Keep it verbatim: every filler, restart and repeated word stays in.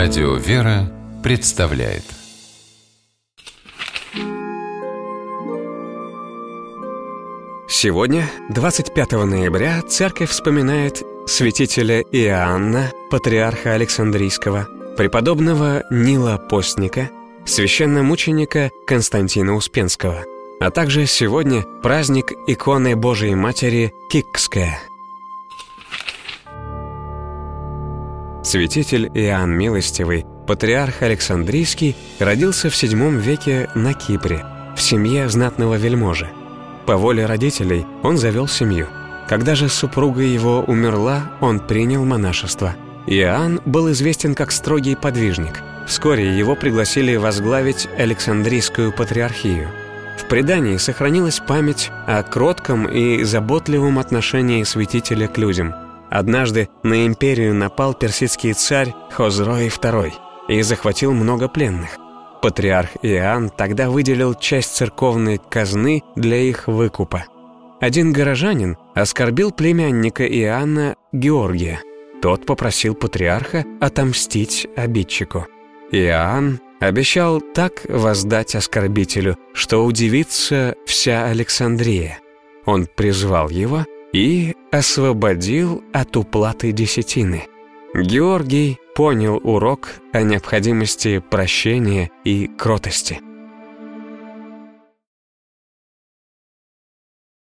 Радио «Вера» представляет. Сегодня, двадцать пятого ноября, церковь вспоминает святителя Иоанна, патриарха Александрийского, преподобного Нила Постника, священномученика Константина Успенского, а также сегодня праздник иконы Божией Матери Кикская. Святитель Иоанн Милостивый, патриарх Александрийский, родился в седьмом веке на Кипре, в семье знатного вельможи. По воле родителей он завел семью. Когда же супруга его умерла, он принял монашество. Иоанн был известен как строгий подвижник. Вскоре его пригласили возглавить Александрийскую патриархию. В предании сохранилась память о кротком и заботливом отношении святителя к людям. Однажды на империю напал персидский царь Хозрой второй и захватил много пленных. Патриарх Иоанн тогда выделил часть церковной казны для их выкупа. Один горожанин оскорбил племянника Иоанна Георгия. Тот попросил патриарха отомстить обидчику. Иоанн обещал так воздать оскорбителю, что удивится вся Александрия. Он призвал его и освободил от уплаты десятины. Георгий понял урок о необходимости прощения и кротости.